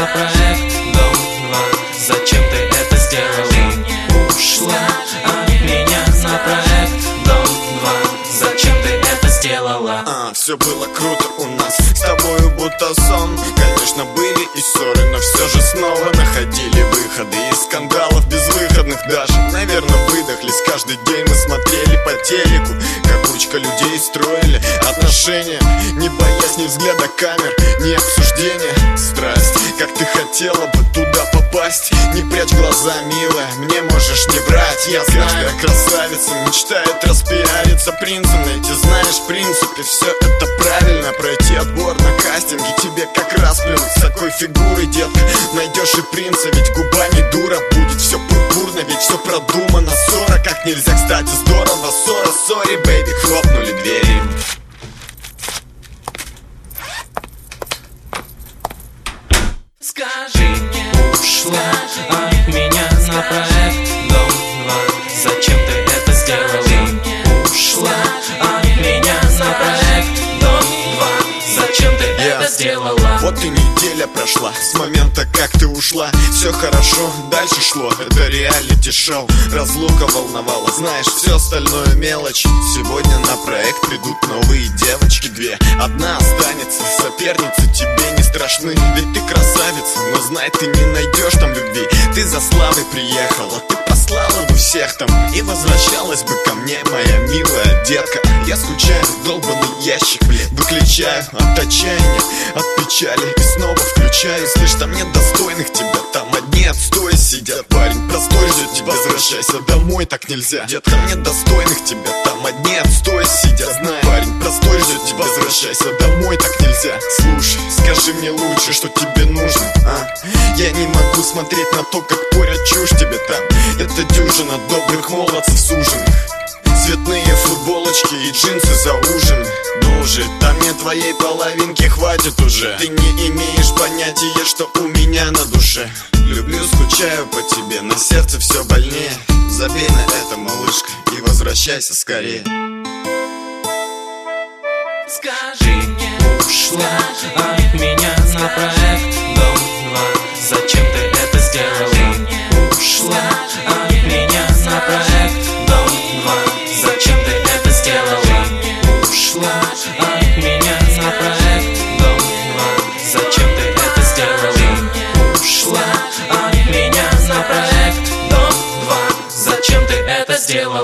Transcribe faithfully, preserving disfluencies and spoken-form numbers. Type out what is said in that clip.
проект Дом-два. Зачем ты это сделала? Ушла от меня на проект Дом-два. Зачем ты это сделала? А, все было круто у нас с тобою, будто сон. Конечно, были и ссоры, но все же снова находили выходы из скандалов безвыходных даже. Наверное, выдохлись, каждый день мы смотрели по телеку, как кучка людей строили отношения, не боясь ни взгляда камер, ни обсуждения. Страсть, как ты хотела бы туда попасть. Не прячь глаза, милая, мне можешь не врать. Я знаю, красавица мечтает распиариться, принца найти. Знаешь, в принципе, все это правильно. Пройти отбор на кастинге тебе как раз плюнуть. С такой фигурой, детка, найдешь и принца. Ведь губа не дура, будет все пурпурно, ведь все продумано. Ссора как нельзя, кстати, здорово. Ссора, сори, бэйби, хлопнули двери. Скажи мне, ушла от меня на проект Дом-два. Зачем ты это сделала? Ушла от меня на проект Дом-два. Зачем ты это сделала? Вот и неделя прошла с момента, как ты ушла. Все хорошо, дальше шло, это реалити-шоу. Разлука волновала, знаешь, все остальное мелочь. Сегодня на проект придут новые девочки две. Одна останется, соперницы тебе не страшны. Ведь ты красавица, но знай, ты не найдешь там любви. Ты за славой приехала, ты послала бы всех там и возвращалась бы ко мне, моя милая детка. Я скучаю, долбанный ящик, выключаю от отчаяния, от печали и снова включаю. Слышь, там нет достойных тебя, там одни отстой сидят. Парень простой ждет тебя, возвращайся домой, так нельзя. Детка, нет достойных тебя, там одни отстой сидят. Знай, парень простой ждет тебя, возвращайся домой, так нельзя. Слушай, скажи мне лучше, что тебе нужно, а? Я не могу смотреть на то, как порят чушь тебе там. Это дюжина добрых молодцев суженых. Цветные футболочки и джинсы заужены. Ну уже, там мне твоей половинки хватит уже. Ты не имеешь понятия, что у меня на душе. Люблю, скучаю по тебе, на сердце все больнее. Забей на это, малышка, и возвращайся скорее. Скажи мне, ушла от меня на проект Дом-два. Зачем ты это сделала? Ушла от меня на проект Дом-два. Зачем ты это сделала? Ушла от меня на проект Дом-два. Зачем ты это сделала? Ушла от меня на проект Дом-два. Зачем ты это сделала?